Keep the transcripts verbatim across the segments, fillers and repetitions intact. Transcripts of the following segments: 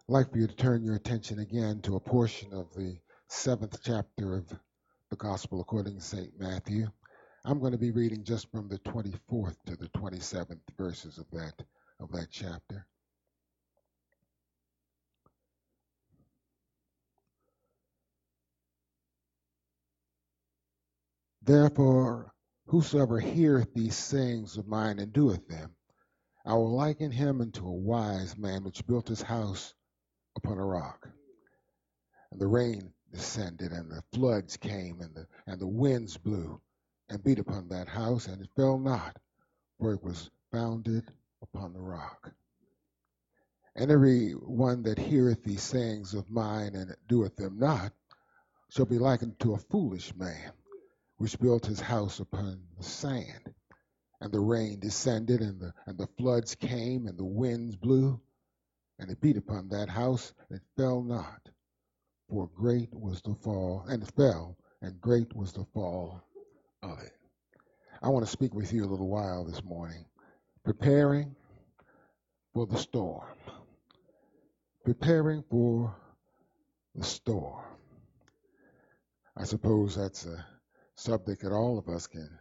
I'd like for you to turn your attention again to a portion of the seventh chapter of the Gospel according to Saint Matthew. I'm going to be reading just from the twenty-fourth to the twenty-seventh verses of that of that chapter. Therefore, whosoever heareth these sayings of mine and doeth them, I will liken him unto a wise man which built his house upon a rock. And the rain descended, and the floods came, and the and the winds blew, and beat upon that house, and it fell not, for it was founded upon the rock. And every one that heareth these sayings of mine and doeth them not shall be likened to a foolish man, which built his house upon the sand. And the rain descended, and the and the floods came, and the winds blew, and it beat upon that house, and it fell not, for great was the fall, and it fell, and great was the fall of it. I want to speak with you a little while this morning. Preparing for the storm. Preparing for the storm. I suppose that's a subject that all of us can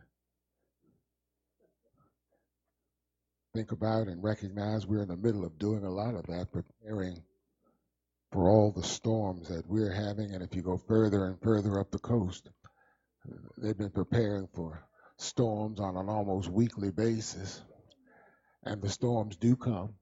think about and recognize. We're in the middle of doing a lot of that, preparing for all the storms that we're having. And if you go further and further up the coast, they've been preparing for storms on an almost weekly basis. And the storms do come.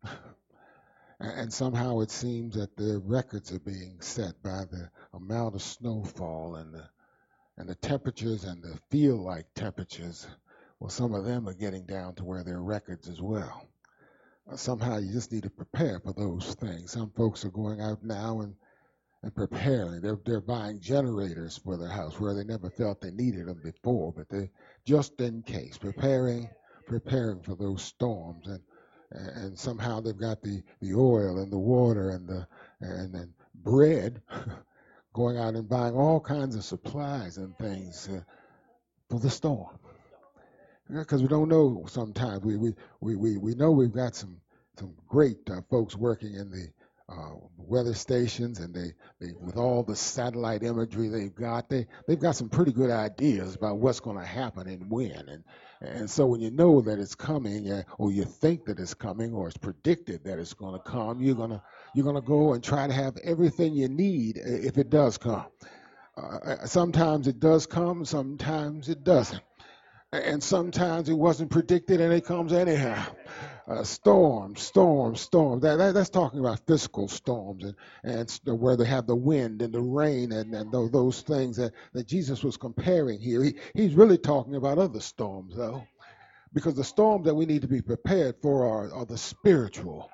And somehow it seems that the records are being set by the amount of snowfall and the and the temperatures and the feel-like temperatures. Well, some of them are getting down to where they're records as well. Uh, somehow you just need to prepare for those things. Some folks are going out now and, and preparing. They're they're buying generators for their house where they never felt they needed them before, but they just in case, preparing preparing for those storms. And and somehow they've got the, the oil and the water and the and then bread, going out and buying all kinds of supplies and things uh, for the storm. Because we don't know sometimes. We, we, we, we, we know we've got some some great uh, folks working in the uh, weather stations, and they, they with all the satellite imagery they've got, they they've got some pretty good ideas about what's going to happen and when. And and so when you know that it's coming, uh, or you think that it's coming, or it's predicted that it's going to come, you're gonna you're gonna go and try to have everything you need if it does come. Uh, sometimes it does come, sometimes it doesn't. And sometimes it wasn't predicted and it comes anyhow. Uh, storms, storms, storms. That, that, that's talking about physical storms, and, and where they have the wind and the rain and, and those, those things that, that Jesus was comparing here. He, he's really talking about other storms, though, because the storms that we need to be prepared for are, are the spiritual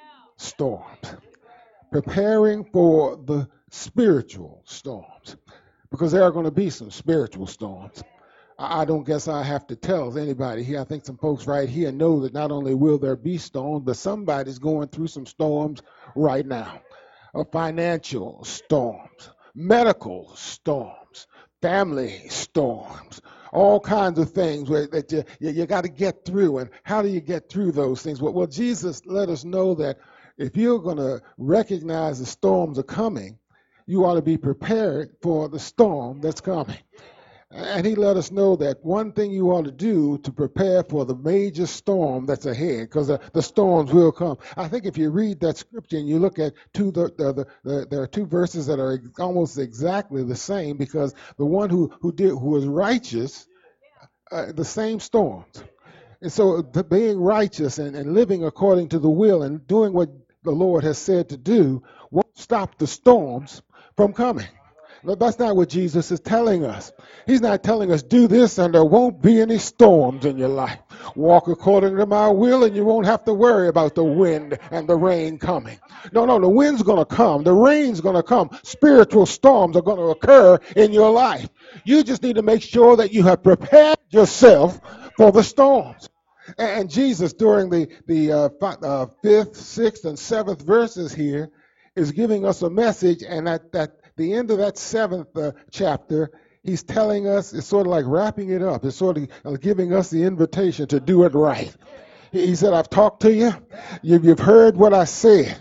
storms. Preparing for the spiritual storms, because there are going to be some spiritual storms. I don't guess I have to tell anybody here. I think some folks right here know that not only will there be storms, but somebody's going through some storms right now. Uh, financial storms, medical storms, family storms, all kinds of things where, that you, you, you got to get through. And how do you get through those things? Well, well, Jesus let us know that if you're going to recognize the storms are coming, you ought to be prepared for the storm that's coming. And he let us know that one thing you ought to do to prepare for the major storm that's ahead, because the, the storms will come. I think if you read that scripture and you look at two, the, the, the, the, there are two verses that are almost exactly the same, because the one who who did who was righteous, uh, the same storms. And so the, being righteous and, and living according to the will and doing what the Lord has said to do won't stop the storms from coming. No, that's not what Jesus is telling us. He's not telling us do this and there won't be any storms in your life. Walk according to my will and you won't have to worry about the wind and the rain coming. No, no, the wind's going to come. The rain's going to come. Spiritual storms are going to occur in your life. You just need to make sure that you have prepared yourself for the storms. And Jesus, during the, the uh, uh, fifth, sixth, and seventh verses here, is giving us a message, and at that the end of that seventh uh, chapter, he's telling us, it's sort of like wrapping it up. It's sort of uh, giving us the invitation to do it right. He said, I've talked to you. You've heard what I said.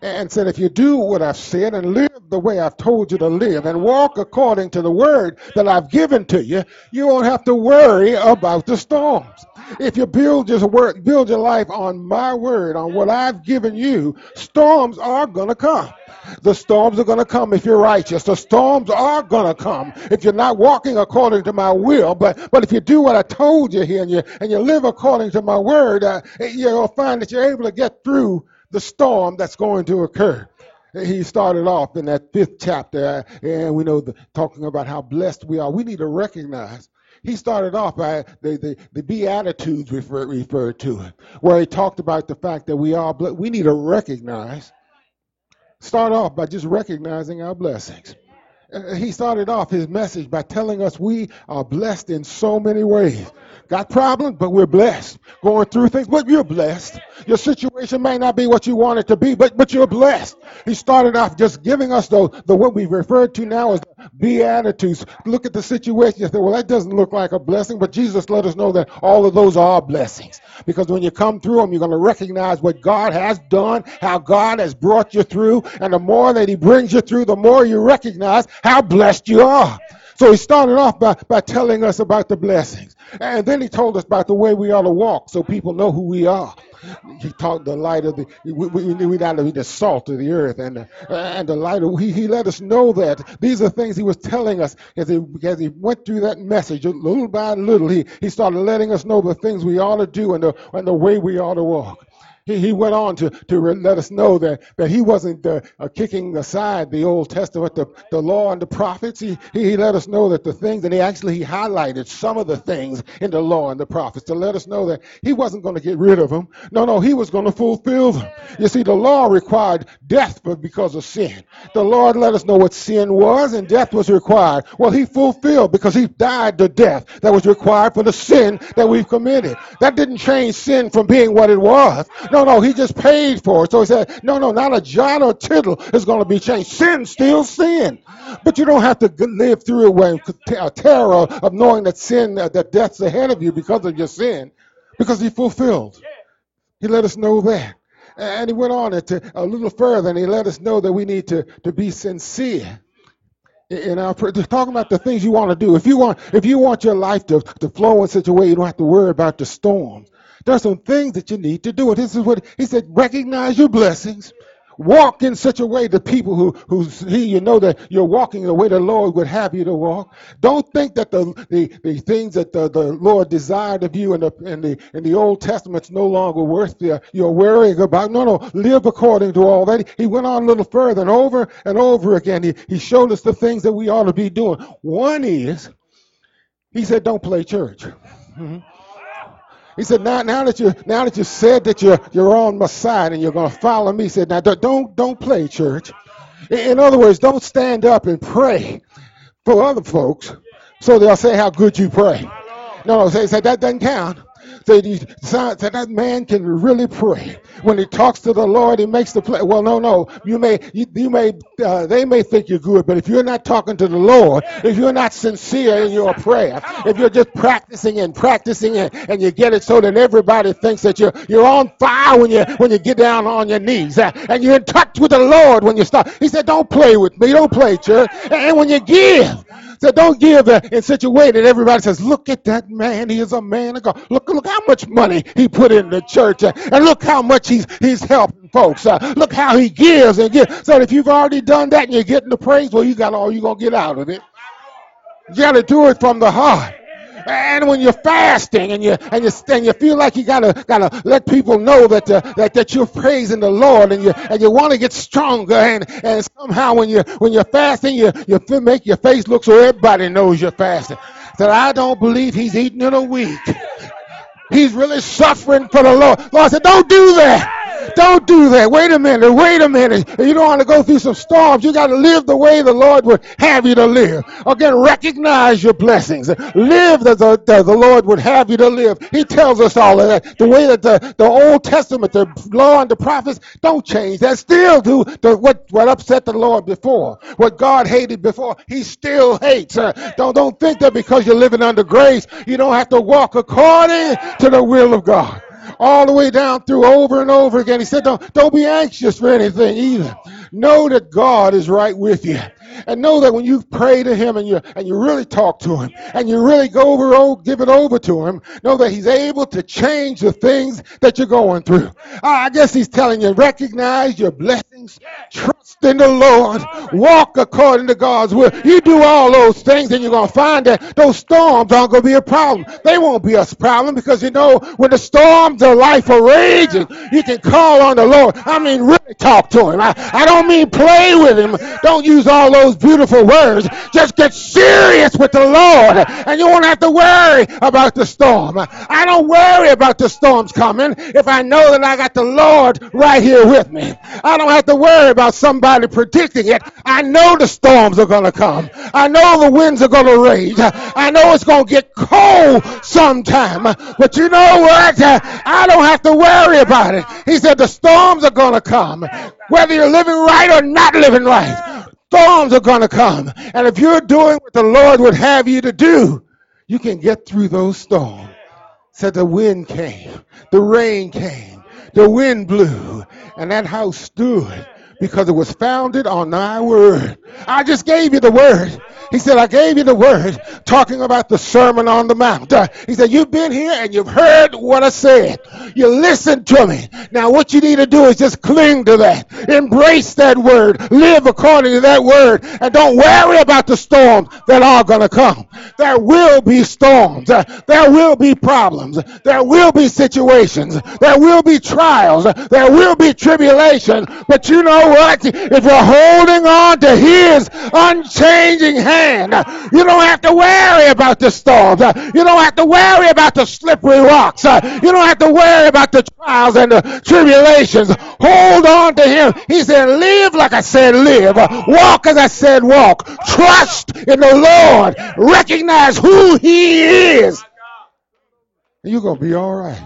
and said, if you do what I've said and live the way I've told you to live and walk according to the word that I've given to you, you won't have to worry about the storms. If you build your word, build your life on my word, on what I've given you, storms are going to come. The storms are going to come if you're righteous. The storms are going to come if you're not walking according to my will. But but if you do what I told you here and you, and you live according to my word, uh, you'll find that you're able to get through the storm that's going to occur. He started off in that fifth chapter, uh, and we know the, talking about how blessed we are. We need to recognize. He started off by the, the, the Beatitudes refer, referred to it, where he talked about the fact that we are blessed. We need to recognize. Start off by just recognizing our blessings. Uh, he started off his message by telling us we are blessed in so many ways. Got problems, but we're blessed. Going through things, but you're blessed. Your situation may not be what you want it to be, but but you're blessed. He started off just giving us the, the what we refer to now as the Beatitudes. Look at the situation. You say, well, that doesn't look like a blessing, but Jesus let us know that all of those are blessings. Because when you come through them, you're going to recognize what God has done, how God has brought you through, and the more that he brings you through, the more you recognize how blessed you are. So he started off by, by telling us about the blessings. And then he told us about the way we ought to walk so people know who we are. He taught the light of the, we, we, we ought to be the salt of the earth and the, and the light of, he, he let us know that. These are things he was telling us as he, as he went through that message. Little by little, he, he started letting us know the things we ought to do and the, and the way we ought to walk. He, he went on to, to let us know that, that he wasn't uh, uh, kicking aside the Old Testament, the, the law and the prophets. He, he, he let us know that the things, and he actually he highlighted some of the things in the law and the prophets to let us know that he wasn't going to get rid of them. No, no, he was going to fulfill them. You see, the law required death because of sin. The Lord let us know what sin was, and death was required. Well, he fulfilled because he died the death that was required for the sin that we've committed. That didn't change sin from being what it was. No, no, he just paid for it. So he said, no, no, not a jot or tittle is going to be changed. Sin still sin. But you don't have to live through it with a terror of knowing that sin, that death's ahead of you because of your sin, because he fulfilled. He let us know that. And he went on to a little further, and he let us know that we need to, to be sincere. In our talking about the things you want to do. If you want, if you want your life to, to flow in such a way you don't have to worry about the storms, there's some things that you need to do. And this is what he said: recognize your blessings. Walk in such a way that people who who see you know that you're walking the way the Lord would have you to walk. Don't think that the the, the things that the, the Lord desired of you in the in the in the Old Testament's no longer worth the, you're worrying about. No, no, live according to all that. He went on a little further, and over and over again, he, he showed us the things that we ought to be doing. One is, he said, don't play church. Mm-hmm. He said, now, now that you now that you said that you're you're on my side and you're going to follow me, he said, now don't don't play church. In other words, don't stand up and pray for other folks so they'll say how good you pray. No, no, say, say that doesn't count. So, you, so that man can really pray. When he talks to the Lord, he makes the play. Well, no, no. You may, you, you may, uh, they may think you're good, but if you're not talking to the Lord, if you're not sincere in your prayer, if you're just practicing and practicing and, and you get it so that everybody thinks that you're you're on fire when you when you get down on your knees, uh, and you're in touch with the Lord when you start. He said, "Don't play with me. Don't play church." And, and when you give. So don't give uh, in such a way that everybody says, look at that man. He is a man of God. Look, look how much money he put in the church. Uh, and look how much he's, he's helping folks. Uh, look how he gives and gives. So if you've already done that and you're getting the praise, well, you got all you're going to get out of it. You got to do it from the heart. And when you're fasting and you and you and you feel like you gotta gotta let people know that uh, that that you're praising the Lord and you and you want to get stronger and and somehow when you when you're fasting you you make your face look so everybody knows you're fasting. That I don't believe he's eating in a week. He's really suffering for the Lord. Lord said, don't do that. Don't do that. Wait a minute. Wait a minute. You don't want to go through some storms. You got to live the way the Lord would have you to live. Again, recognize your blessings. Live as the, the, the Lord would have you to live. He tells us all of that. The way that the, the Old Testament, the law and the prophets, don't change. That still do the, what, what upset the Lord before. What God hated before, he still hates. Uh, don't, don't think that because you're living under grace, you don't have to walk according to the will of God. all the way down through over and over again. He said, don't, don't be anxious for anything either. Know that God is right with you. And know that when you pray to him and you and you really talk to him and you really go over, oh, give it over to him, know that he's able to change the things that you're going through. I guess he's telling you, recognize your blessings, trust in the Lord, walk according to God's will. You do all those things and you're going to find that those storms aren't going to be a problem. They won't be a problem because you know when the storms of life are raging, you can call on the Lord. I mean, really talk to him. I, I don't mean play with him. Don't use all those Those beautiful words. Just get serious with the Lord and you won't have to worry about the storm. I don't worry about the storms coming if I know that I got the Lord right here with me. I don't have to worry about somebody predicting it. I know the storms are going to come. I know the winds are going to rage. I know it's going to get cold sometime. But you know what? I don't have to worry about it. He said the storms are going to come. Whether you're living right or not living right, storms are going to come. And if you're doing what the Lord would have you to do, you can get through those storms. Said the wind came, the rain came, the wind blew, and that house stood because it was founded on my word. I just gave you the word. He said, I gave you the word, talking about the Sermon on the Mount. Uh, he said, you've been here and you've heard what I said. You listened to me. Now what you need to do is just cling to that. Embrace that word. Live according to that word. And don't worry about the storms that are going to come. There will be storms. Uh, there will be problems. There will be situations. There will be trials. There will be tribulation. But you know what? If you're holding on to his unchanging hand, you don't have to worry about the storms. You don't have to worry about the slippery rocks. You don't have to worry about the trials and the tribulations. Hold on to him. He said, live like I said live. Walk as I said walk. Trust in the Lord. Recognize who he is. And you're going to be all right.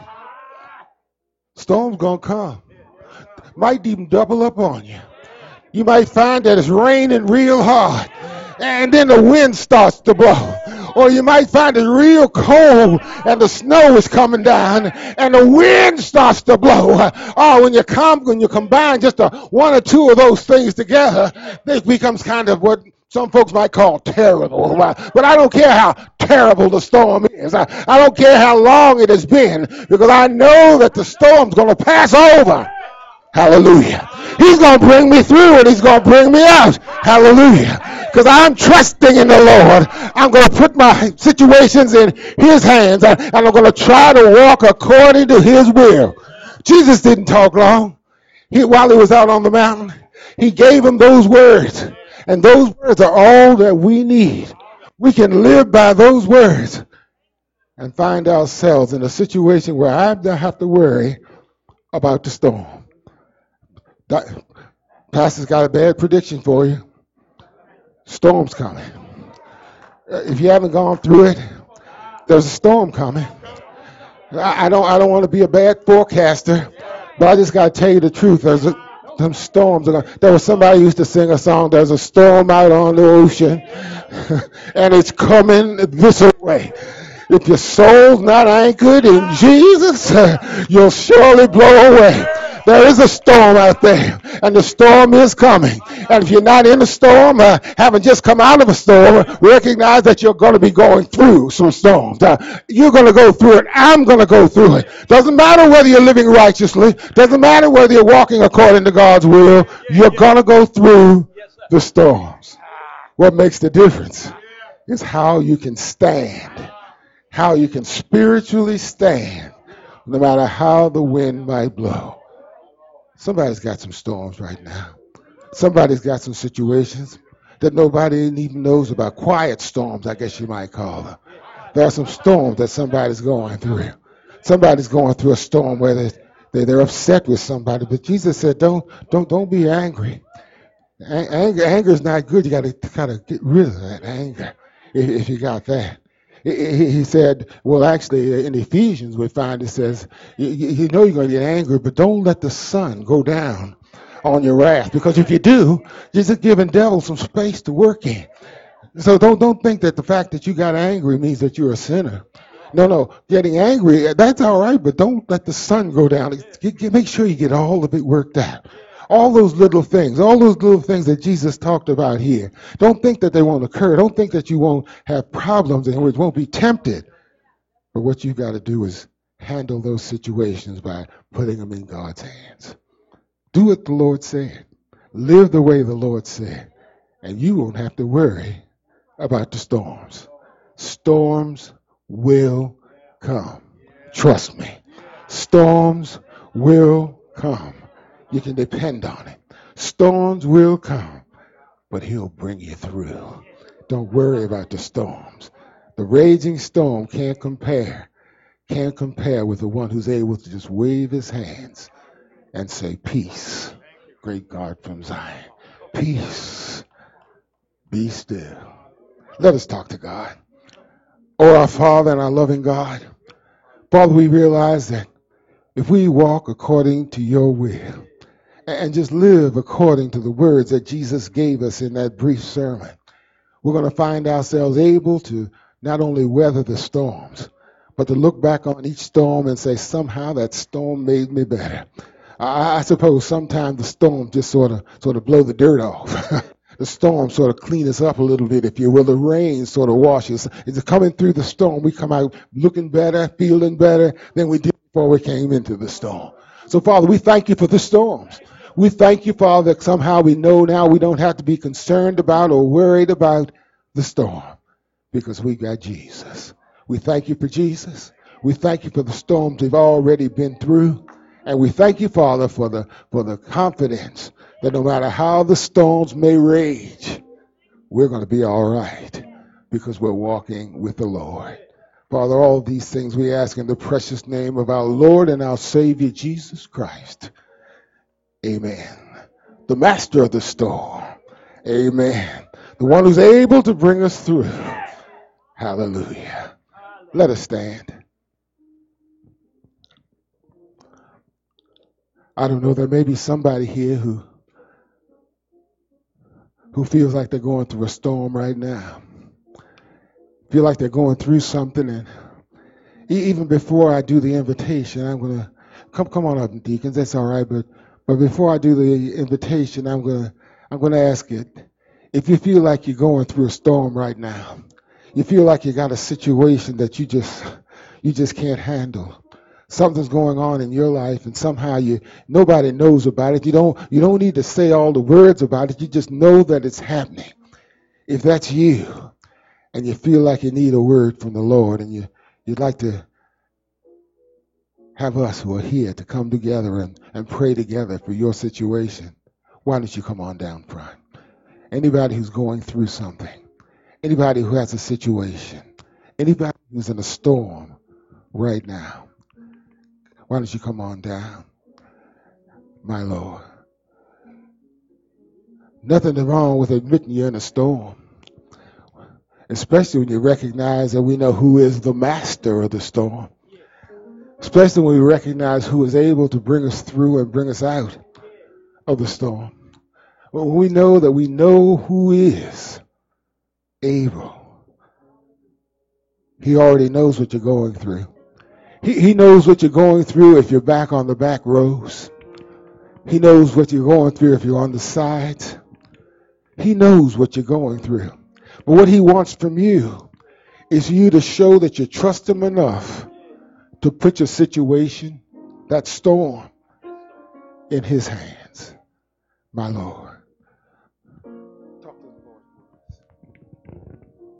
Storm's going to come. Might even double up on you. You might find that it's raining real hard, and then the wind starts to blow. Or you might find it real cold, and the snow is coming down, and the wind starts to blow. Oh, when you come, when you combine just a, one or two of those things together, it becomes kind of what some folks might call terrible. But I don't care how terrible the storm is. I, I don't care how long it has been, because I know that the storm's going to pass over. Hallelujah. He's going to bring me through and he's going to bring me out. Hallelujah. Because I'm trusting in the Lord. I'm going to put my situations in his hands and I'm going to try to walk according to his will. Jesus didn't talk long. He, while he was out on the mountain, he gave him those words. And those words are all that we need. We can live by those words and find ourselves in a situation where I don't have to worry about the storm. Pastor's got a bad prediction for you. Storm's coming. If you haven't gone through it, there's a storm coming. I, I don't I don't want to be a bad forecaster, but I just got to tell you the truth. There's a, some storms. There was somebody who used to sing a song, there's a storm out on the ocean, and it's coming this way. If your soul's not anchored in Jesus, you'll surely blow away. There is a storm out there, and the storm is coming. And if you're not in the storm, uh, haven't just come out of a storm, recognize that you're going to be going through some storms. Uh, you're going to go through it. I'm going to go through it. Doesn't matter whether you're living righteously. Doesn't matter whether you're walking according to God's will. You're going to go through the storms. What makes the difference is how you can stand, how you can spiritually stand, no matter how the wind might blow. Somebody's got some storms right now. Somebody's got some situations that nobody even knows about. Quiet storms, I guess you might call them. There are some storms that somebody's going through. Somebody's going through a storm where they're, they're upset with somebody. But Jesus said, don't, don't, don't be angry. Anger, anger is not good. You got to kind of get rid of that anger if, if you got that. He said, well, actually, in Ephesians, we find it says, you, you know you're going to get angry, but don't let the sun go down on your wrath. Because if you do, you're just giving devil some space to work in. So don't, don't think that the fact that you got angry means that you're a sinner. No, no, getting angry, that's all right, but don't let the sun go down. Get, get, make sure you get all of it worked out. All those little things, all those little things that Jesus talked about here. Don't think that they won't occur. Don't think that you won't have problems and won't be tempted. But what you got to do is handle those situations by putting them in God's hands. Do what the Lord said. Live the way the Lord said. And you won't have to worry about the storms. Storms will come. Trust me. Storms will come. You can depend on it. Storms will come, but he'll bring you through. Don't worry about the storms. The raging storm can't compare, can't compare with the one who's able to just wave his hands and say, peace, great God from Zion. Peace, be still. Let us talk to God. Oh, our Father and our loving God, Father, we realize that if we walk according to your will and just live according to the words that Jesus gave us in that brief sermon, we're going to find ourselves able to not only weather the storms, but to look back on each storm and say, somehow that storm made me better. I, I suppose sometimes the storm just sort of sort of blow the dirt off. The storm sort of clean us up a little bit, if you will. The rain sort of washes. It's coming through the storm. We come out looking better, feeling better than we did before we came into the storm. So, Father, we thank you for the storms. We thank you, Father, that somehow we know now we don't have to be concerned about or worried about the storm because we got Jesus. We thank you for Jesus. We thank you for the storms we've already been through. And we thank you, Father, for the for the confidence that no matter how the storms may rage, we're going to be all right because we're walking with the Lord. Father, all these things we ask in the precious name of our Lord and our Savior, Jesus Christ. Amen. The master of the storm. Amen. The one who's able to bring us through. Hallelujah. Let us stand. I don't know, there may be somebody here who who feels like they're going through a storm right now. Feel like they're going through something, and even before I do the invitation, I'm gonna come come on up, deacons. That's all right, but but before I do the invitation, I'm gonna I'm gonna ask it. If you feel like you're going through a storm right now, you feel like you got a situation that you just you just can't handle. Something's going on in your life, and somehow you nobody knows about it. You don't you don't need to say all the words about it. You just know that it's happening. If that's you, and you feel like you need a word from the Lord, and you you'd like to have us who are here to come together and, and pray together for your situation, why don't you come on down front? Anybody who's going through something, anybody who has a situation, anybody who's in a storm right now, why don't you come on down, my Lord? Nothing wrong with admitting you're in a storm, especially when you recognize that we know who is the master of the storm, especially when we recognize who is able to bring us through and bring us out of the storm. When we know that we know who is able, he already knows what you're going through. He, he knows what you're going through if you're back on the back rows. He knows what you're going through if you're on the sides. He knows what you're going through. But what he wants from you is you to show that you trust him enough to put your situation, that storm, in his hands, my Lord.